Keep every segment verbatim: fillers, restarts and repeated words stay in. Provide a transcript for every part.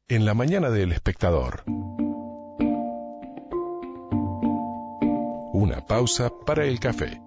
En la mañana del Espectador. Una pausa para el café.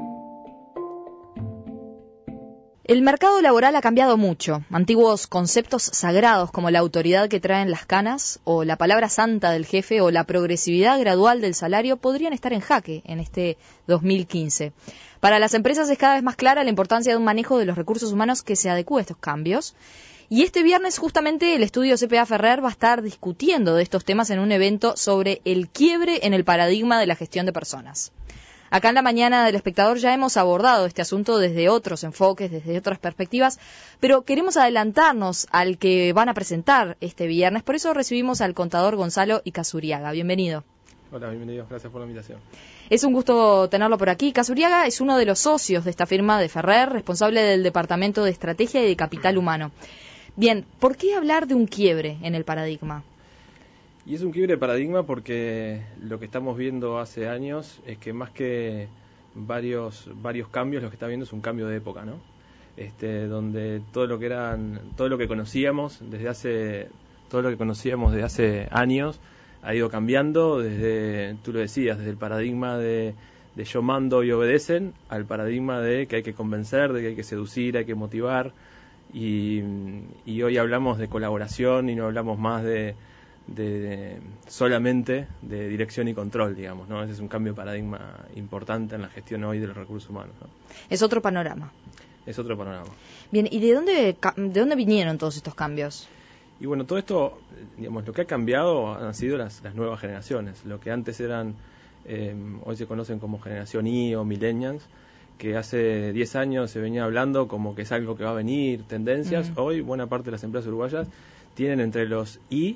El mercado laboral ha cambiado mucho. Antiguos conceptos sagrados como la autoridad que traen las canas, o la palabra santa del jefe, o la progresividad gradual del salario podrían estar en jaque en este dos mil quince. Para las empresas es cada vez más clara la importancia de un manejo de los recursos humanos que se adecúe a estos cambios. Y este viernes justamente el estudio C P A Ferrer va a estar discutiendo de estos temas en un evento sobre el quiebre en el paradigma de la gestión de personas. Acá en la mañana del Espectador ya hemos abordado este asunto desde otros enfoques, desde otras perspectivas, pero queremos adelantarnos al que van a presentar este viernes. Por eso recibimos al contador Gonzalo Icazuriaga. Bienvenido. Hola, bienvenido. Gracias por la invitación. Es un gusto tenerlo por aquí. Icazuriaga es uno de los socios de esta firma de Ferrer, responsable del Departamento de Estrategia y de Capital Humano. Bien, ¿por qué hablar de un quiebre en el paradigma? Y es un quiebre de paradigma porque lo que estamos viendo hace años es que más que varios varios cambios, lo que está viendo es un cambio de época, ¿no? Este, donde todo lo que eran, todo lo que conocíamos desde hace, todo lo que conocíamos desde hace años ha ido cambiando desde, tú lo decías, desde el paradigma de, de yo mando y obedecen al paradigma de que hay que convencer, de que hay que seducir, hay que motivar y, y hoy hablamos de colaboración y no hablamos más de De, de solamente de dirección y control, digamos, ¿no? Ese es un cambio de paradigma importante en la gestión hoy de los recursos humanos, ¿no? Es otro panorama. Es otro panorama. Bien, ¿y de dónde de dónde vinieron todos estos cambios? Y bueno, todo esto, digamos, lo que ha cambiado han sido las, las nuevas generaciones. Lo que antes eran, eh, hoy se conocen como generación Y o millennials, que hace diez años se venía hablando como que es algo que va a venir, tendencias. Mm. Hoy buena parte de las empresas uruguayas tienen entre los Y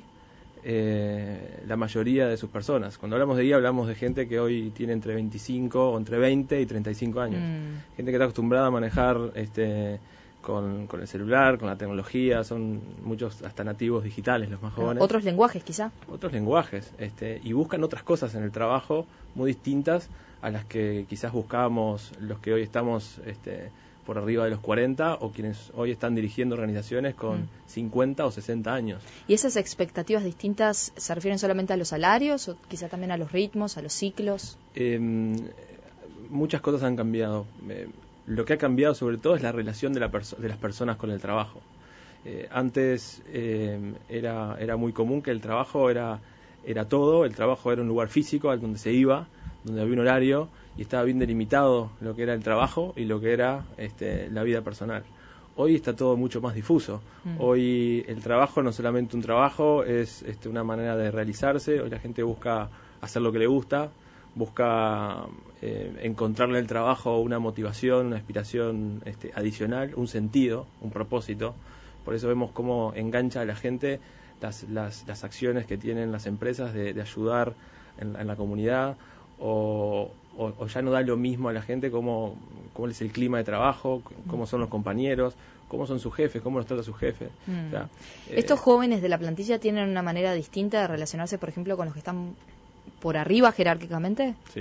Eh, la mayoría de sus personas. Cuando hablamos de I, hablamos de gente que hoy tiene entre veinticinco o entre veinte y treinta y cinco años. Mm. Gente que está acostumbrada a manejar este, con, con el celular, con la tecnología, son muchos hasta nativos digitales los más jóvenes. Otros lenguajes quizá. Otros lenguajes, este, y buscan otras cosas en el trabajo muy distintas a las que quizás buscábamos los que hoy estamos este, por arriba de los cuarenta o quienes hoy están dirigiendo organizaciones con mm. cincuenta o sesenta años. ¿Y esas expectativas distintas se refieren solamente a los salarios o quizá también a los ritmos, a los ciclos? Eh, muchas cosas han cambiado. Eh, lo que ha cambiado sobre todo es la relación de, la perso- de las personas con el trabajo. Eh, antes eh, era, era muy común que el trabajo era, era todo, el trabajo era un lugar físico al donde se iba, donde había un horario y estaba bien delimitado lo que era el trabajo y lo que era este, la vida personal. Hoy está todo mucho más difuso. Mm. Hoy el trabajo no es solamente un trabajo, es este, una manera de realizarse. Hoy la gente busca hacer lo que le gusta, busca eh, encontrarle al trabajo una motivación, una aspiración este, adicional, un sentido, un propósito. Por eso vemos cómo engancha a la gente las, las, las acciones que tienen las empresas de, de ayudar en, en la comunidad, o, o, o ya no da lo mismo a la gente cómo, cómo es el clima de trabajo, cómo son los compañeros, cómo son sus jefes, cómo los trata su jefe. Mm. O sea, ¿Estos eh, jóvenes de la plantilla tienen una manera distinta de relacionarse, por ejemplo, con los que están por arriba jerárquicamente? Sí.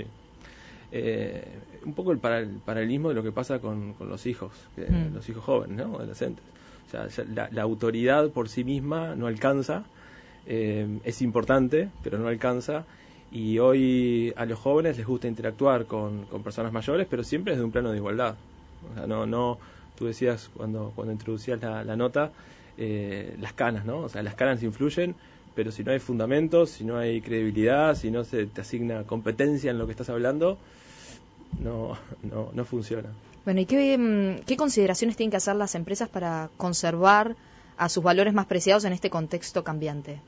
Eh, un poco el, para, el paralelismo de lo que pasa con, con los hijos, que, mm. los hijos jóvenes, ¿no? Adolescentes. O sea, la, la autoridad por sí misma no alcanza, eh, es importante, pero no alcanza. Y hoy a los jóvenes les gusta interactuar con, con personas mayores, pero siempre desde un plano de igualdad. O sea, no, no, tú decías cuando, cuando introducías la, la nota, eh, las canas, ¿no? O sea, las canas influyen, pero si no hay fundamentos, si no hay credibilidad, si no se te asigna competencia en lo que estás hablando, no, no, no funciona. Bueno, ¿y qué, qué consideraciones tienen que hacer las empresas para conservar a sus valores más preciados en este contexto cambiante?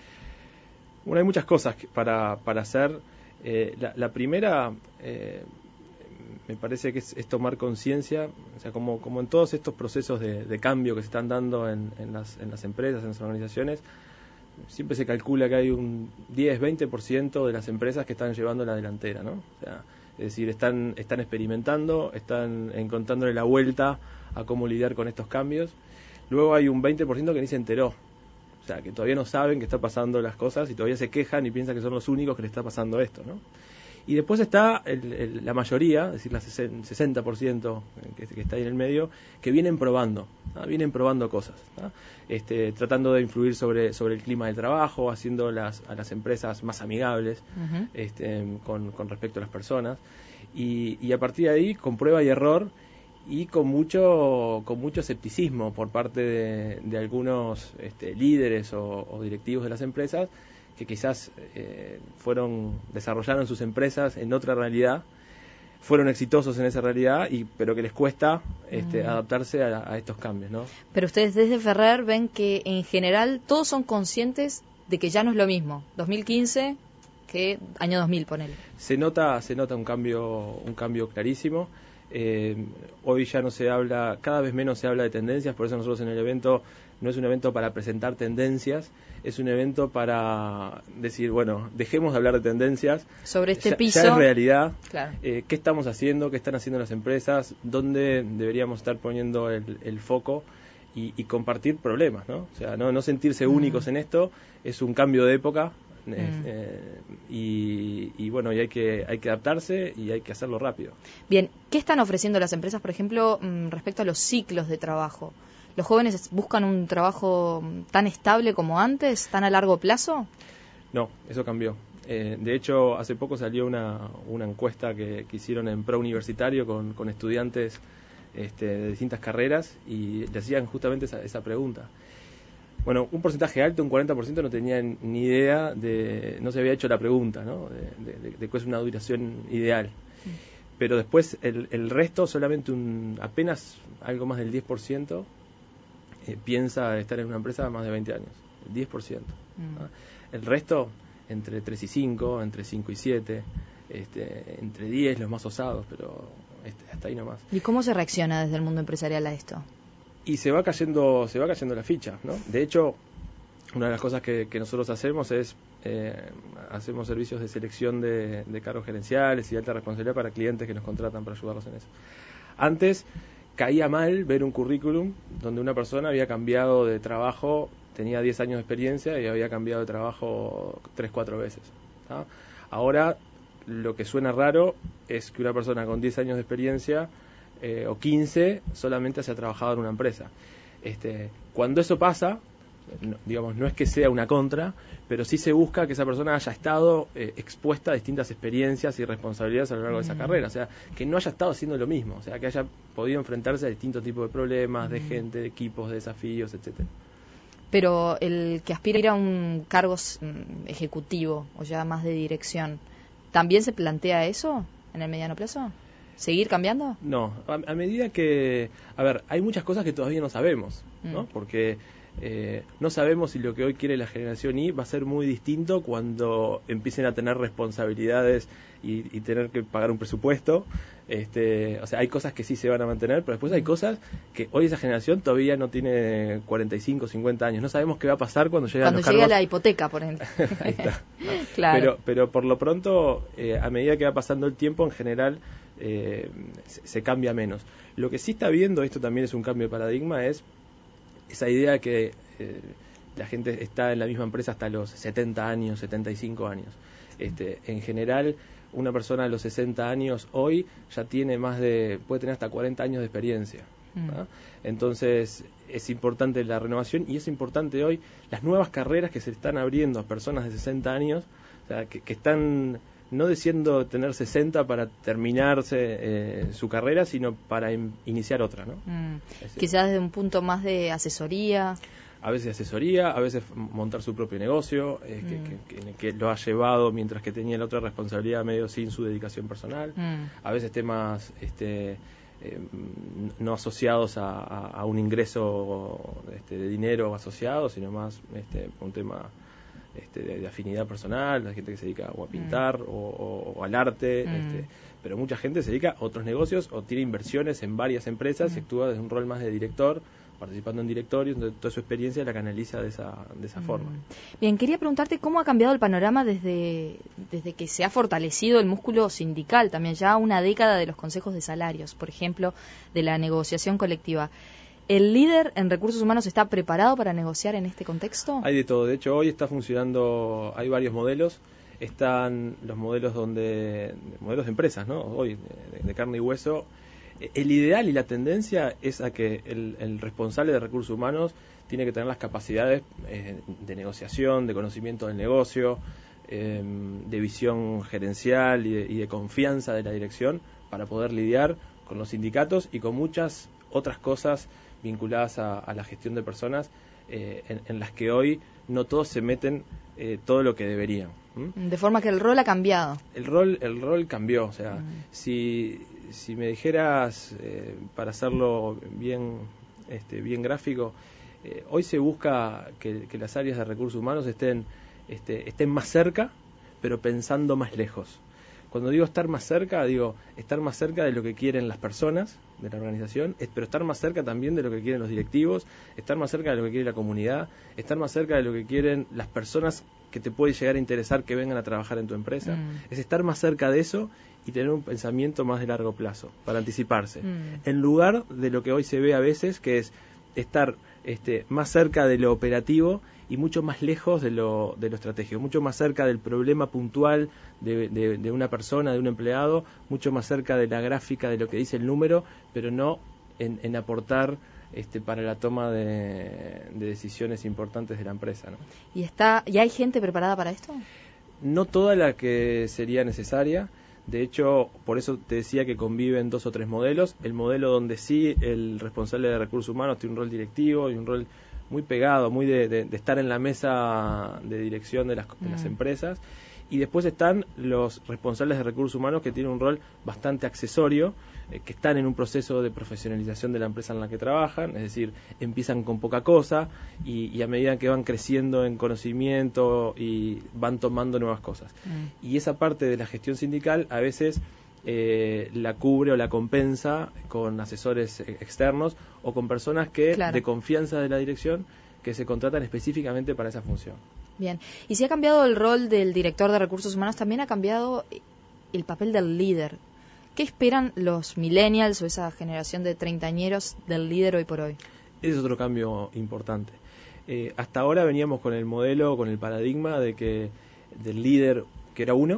Bueno, hay muchas cosas para, para hacer. Eh, la, la primera, eh, me parece que es, es tomar conciencia, o sea, como, como en todos estos procesos de, de cambio que se están dando en, en, las, en las empresas, en las organizaciones, siempre se calcula que hay un diez, veinte por ciento de las empresas que están llevando la delantera, ¿no? O sea, es decir, están, están experimentando, están encontrándole la vuelta a cómo lidiar con estos cambios. Luego hay un veinte por ciento que ni se enteró. O sea, que todavía no saben que está pasando las cosas y todavía se quejan y piensan que son los únicos que les está pasando esto, ¿no? Y después está el, el, la mayoría, es decir, la sesenta por ciento que, que está ahí en el medio, que vienen probando, ¿no? Vienen probando cosas, ¿no? Este, tratando de influir sobre, sobre el clima del trabajo, haciendo las, a las empresas más amigables uh-huh. este, con, con respecto a las personas. Y, y a partir de ahí, con prueba y error, y con mucho con mucho escepticismo por parte de, de algunos este, líderes o, o directivos de las empresas, que quizás eh, fueron desarrollaron sus empresas en otra realidad, fueron exitosos en esa realidad, y pero que les cuesta este, mm. adaptarse a, a estos cambios, ¿no? Pero ustedes desde Ferrer ven que en general todos son conscientes de que ya no es lo mismo dos mil quince que año dos mil, ponele. Se nota se nota un cambio un cambio clarísimo. Eh, hoy ya no se habla, cada vez menos se habla de tendencias, por eso nosotros en el evento no es un evento para presentar tendencias, es un evento para decir, bueno, dejemos de hablar de tendencias. Sobre este ya, piso. Ya es realidad. Claro. Eh, ¿Qué estamos haciendo? ¿Qué están haciendo las empresas? ¿Dónde deberíamos estar poniendo el, el foco? Y, y compartir problemas, ¿no? O sea, no, no sentirse mm. únicos en esto, es un cambio de época. Mm. Eh, y, y bueno, y hay que hay que adaptarse y hay que hacerlo rápido. Bien, ¿qué están ofreciendo las empresas, por ejemplo, respecto a los ciclos de trabajo? ¿Los jóvenes buscan un trabajo tan estable como antes, tan a largo plazo? No, eso cambió. Eh, de hecho, hace poco salió una, una encuesta que, que hicieron en Pro Universitario con, con estudiantes este, de distintas carreras, y le hacían justamente esa, esa pregunta. Bueno, un porcentaje alto, un cuarenta por ciento, no tenía ni idea de, no se había hecho la pregunta, ¿no? De, de, de, de cuál es una duración ideal. Sí. Pero después el, el resto, solamente un apenas algo más del diez por ciento eh, piensa estar en una empresa más de veinte años. El diez por ciento. Mm. ¿no? El resto, entre tres y cinco, entre cinco y siete, este, entre diez los más osados, pero este, hasta ahí nomás. ¿Y cómo se reacciona desde el mundo empresarial a esto? Y se va cayendo se va cayendo la ficha, ¿no? De hecho, una de las cosas que, que nosotros hacemos es eh, hacemos servicios de selección de, de cargos gerenciales y de alta responsabilidad para clientes que nos contratan para ayudarlos en eso. Antes caía mal ver un currículum donde una persona había cambiado de trabajo, tenía diez años de experiencia y había cambiado de trabajo tres, cuatro veces, ¿no? Ahora lo que suena raro es que una persona con diez años de experiencia Eh, o quince solamente se ha trabajado en una empresa. Este, cuando eso pasa, no, digamos, no es que sea una contra, pero sí se busca que esa persona haya estado eh, expuesta a distintas experiencias y responsabilidades a lo largo mm. de esa carrera, o sea, que no haya estado haciendo lo mismo, o sea, que haya podido enfrentarse a distintos tipos de problemas, mm. de gente, de equipos, de desafíos, etcétera. Pero el que aspira a ir a un cargo ejecutivo o ya más de dirección, ¿también se plantea eso en el mediano plazo? ¿Seguir cambiando? No, a, a medida que... A ver, hay muchas cosas que todavía no sabemos, ¿no? Mm. Porque eh, no sabemos si lo que hoy quiere la generación Y va a ser muy distinto cuando empiecen a tener responsabilidades y, y tener que pagar un presupuesto. Este, o sea, hay cosas que sí se van a mantener, pero después hay cosas que hoy esa generación todavía no tiene cuarenta y cinco, cincuenta años. No sabemos qué va a pasar cuando lleguen cuando los cargos. Cuando llegue la hipoteca, por ejemplo. Ahí está. Claro. Pero, pero por lo pronto, eh, a medida que va pasando el tiempo, en general, eh, se, se cambia menos. Lo que sí está viendo, esto también es un cambio de paradigma, es esa idea que eh, la gente está en la misma empresa hasta los setenta años, setenta y cinco años. Este, en general, una persona de los sesenta años hoy ya tiene más de, puede tener hasta cuarenta años de experiencia, ¿no? Mm. Entonces es importante la renovación, y es importante hoy las nuevas carreras que se están abriendo a personas de sesenta años, o sea, que, que están no deseando tener sesenta para terminarse eh, su carrera, sino para in, iniciar otra, ¿no? Mm. Quizás desde un punto más de asesoría. A veces asesoría, a veces montar su propio negocio, eh, mm. que, que, que, que lo ha llevado mientras que tenía la otra responsabilidad medio sin su dedicación personal. Mm. A veces temas este, eh, no asociados a, a, a un ingreso este, de dinero asociado, sino más este, un tema este, de, de afinidad personal, la gente que se dedica o a pintar mm. o, o, o al arte, mm. este, pero mucha gente se dedica a otros negocios o tiene inversiones en varias empresas mm. y actúa desde un rol más de director, participando en directorios, donde toda su experiencia la canaliza de esa de esa mm. forma. Bien, quería preguntarte cómo ha cambiado el panorama desde, desde que se ha fortalecido el músculo sindical, también ya una década de los consejos de salarios, por ejemplo, de la negociación colectiva. ¿El líder en recursos humanos está preparado para negociar en este contexto? Hay de todo, de hecho hoy está funcionando, hay varios modelos. están los modelos donde modelos de empresas, ¿no? Hoy de, de carne y hueso. El ideal y la tendencia es a que el, el responsable de recursos humanos tiene que tener las capacidades eh, de negociación, de conocimiento del negocio, eh, de visión gerencial y de, y de confianza de la dirección para poder lidiar con los sindicatos y con muchas otras cosas vinculadas a, a la gestión de personas eh, en, en las que hoy no todos se meten eh, todo lo que deberían. ¿Mm? De forma que el rol ha cambiado. El rol, el rol cambió, o sea, Mm. si, si me dijeras, eh, para hacerlo bien, este, bien gráfico, eh, hoy se busca que, que las áreas de recursos humanos estén, este, estén más cerca, pero pensando más lejos. Cuando digo estar más cerca, digo estar más cerca de lo que quieren las personas de la organización, es- pero estar más cerca también de lo que quieren los directivos, estar más cerca de lo que quiere la comunidad, estar más cerca de lo que quieren las personas que te puede llegar a interesar que vengan a trabajar en tu empresa. Mm. Es estar más cerca de eso y tener un pensamiento más de largo plazo, para anticiparse. Mm. En lugar de lo que hoy se ve a veces, que es estar este, más cerca de lo operativo y mucho más lejos de lo, de lo estratégico, mucho más cerca del problema puntual de, de, de una persona, de un empleado, mucho más cerca de la gráfica, de lo que dice el número, pero no en, en aportar este, para la toma de, de decisiones importantes de la empresa, ¿no? ¿Y está, y hay gente preparada para esto? No toda la que sería necesaria. De hecho, por eso te decía que conviven dos o tres modelos. El modelo donde sí el responsable de recursos humanos tiene un rol directivo y un rol muy pegado, muy de, de, de estar en la mesa de dirección de las, de las Mm. empresas. Y después están los responsables de recursos humanos que tienen un rol bastante accesorio, eh, que están en un proceso de profesionalización de la empresa en la que trabajan, es decir, empiezan con poca cosa y, y a medida que van creciendo en conocimiento y van tomando nuevas cosas. Mm. Y esa parte de la gestión sindical a veces eh, la cubre o la compensa con asesores eh, externos o con personas que Claro. de confianza de la dirección que se contratan específicamente para esa función. Bien. Y si ha cambiado el rol del director de recursos humanos, también ha cambiado el papel del líder. ¿Qué esperan los millennials o esa generación de treintañeros del líder hoy por hoy? Ese es otro cambio importante. Eh, hasta ahora veníamos con el modelo, con el paradigma de que del líder que era uno,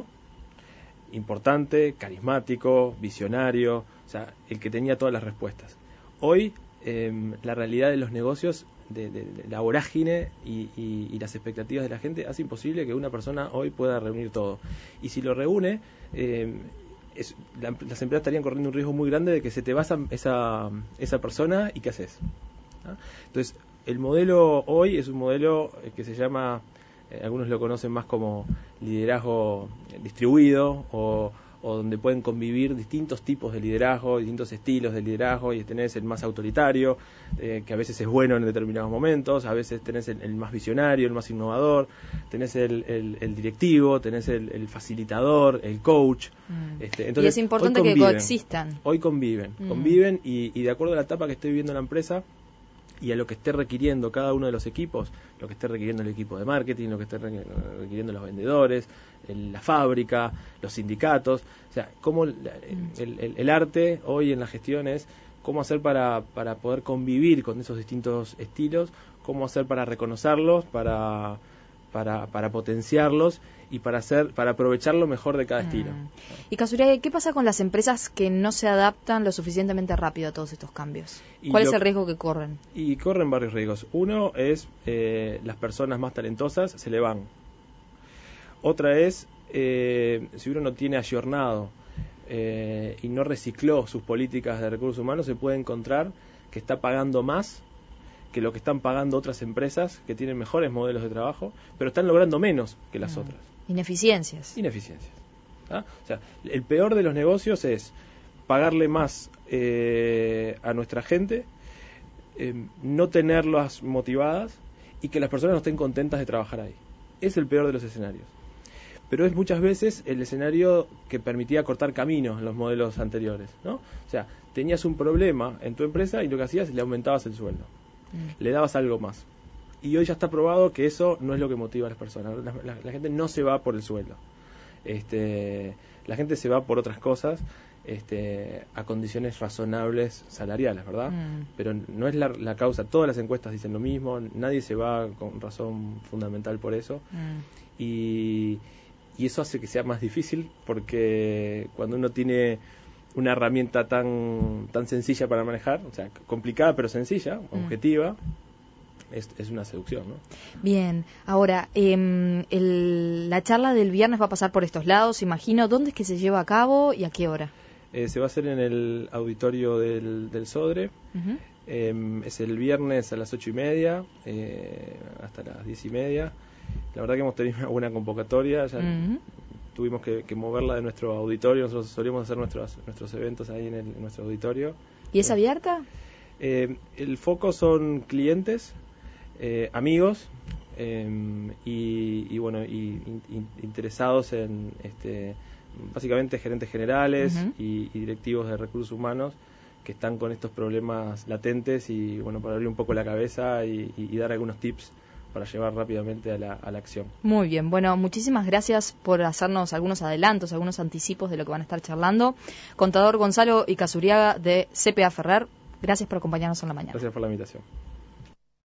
importante, carismático, visionario, o sea, el que tenía todas las respuestas. Hoy eh, la realidad de los negocios, de, de, de la vorágine y, y, y las expectativas de la gente hace imposible que una persona hoy pueda reunir todo. Y si lo reúne, eh, es, la, las empresas estarían corriendo un riesgo muy grande de que se te va esa, esa, esa persona y ¿qué haces? ¿Ah? Entonces, el modelo hoy es un modelo que se llama, eh, algunos lo conocen más como liderazgo distribuido o, o donde pueden convivir distintos tipos de liderazgo, distintos estilos de liderazgo, y tenés el más autoritario, eh, que a veces es bueno en determinados momentos, a veces tenés el, el más visionario, el más innovador, tenés el, el, el directivo, tenés el, el facilitador, el coach. Mm. Este, Y es importante que coexistan. Hoy conviven, Mm. conviven y, y de acuerdo a la etapa que esté viviendo la empresa y a lo que esté requiriendo cada uno de los equipos, lo que esté requiriendo el equipo de marketing, lo que esté requiriendo los vendedores, el, la fábrica, los sindicatos, o sea, cómo el, el, el arte hoy en la gestión es cómo hacer para, para poder convivir con esos distintos estilos, cómo hacer para reconocerlos, para, para, para potenciarlos y para hacer para aprovechar lo mejor de cada estilo. Mm. Y Kazuriage, ¿qué pasa con las empresas que no se adaptan lo suficientemente rápido a todos estos cambios? Y ¿Cuál lo- es el riesgo que corren? Y corren varios riesgos. Uno es eh, las personas más talentosas se le van. Otra es eh, si uno no tiene ayornado eh, y no recicló sus políticas de recursos humanos, se puede encontrar que está pagando más que lo que están pagando otras empresas que tienen mejores modelos de trabajo, pero están logrando menos que las Mm. otras. Ineficiencias. Ineficiencias. ¿Ah? O sea, el peor de los negocios es pagarle más eh, a nuestra gente, eh, no tenerlas motivadas y que las personas no estén contentas de trabajar ahí. Es el peor de los escenarios. Pero es muchas veces el escenario que permitía cortar caminos en los modelos anteriores, ¿no? O sea, tenías un problema en tu empresa y lo que hacías es le aumentabas el sueldo, Mm. le dabas algo más. Y hoy ya está probado que eso no es lo que motiva a las personas. La, la- la gente no se va por el sueldo. Este, la gente se va por otras cosas, este, a condiciones razonables salariales, ¿verdad? Mm. Pero no es la, la causa. Todas las encuestas dicen lo mismo. Nadie se va con razón fundamental por eso. Mm. Y, y eso hace que sea más difícil, porque cuando uno tiene una herramienta tan tan sencilla para manejar, o sea, complicada pero sencilla, mm. objetiva, es, es una seducción, ¿no? Bien, ahora, eh, el, la charla del viernes va a pasar por estos lados, imagino. ¿Dónde es que se lleva a cabo y a qué hora? Eh, se va a hacer en el auditorio del, del Sodre. Uh-huh. eh, es el viernes a las ocho y media eh, hasta las diez y media. La verdad que hemos tenido una buena convocatoria, ya uh-huh. tuvimos que, que moverla de nuestro auditorio. Nosotros solíamos hacer nuestros, nuestros eventos ahí en, el, en nuestro auditorio. ¿Y es abierta? Eh, el foco son clientes, eh, amigos eh, y, y bueno y in, interesados en este básicamente gerentes generales uh-huh. y, y directivos de recursos humanos que están con estos problemas latentes, y bueno, para abrir un poco la cabeza y, y, y dar algunos tips para llevar rápidamente a la, a la acción. Muy bien, bueno, muchísimas gracias por hacernos algunos adelantos, algunos anticipos de lo que van a estar charlando. Contador Gonzalo Icazuriaga de C P A Ferrer, gracias por acompañarnos en la mañana. Gracias por la invitación.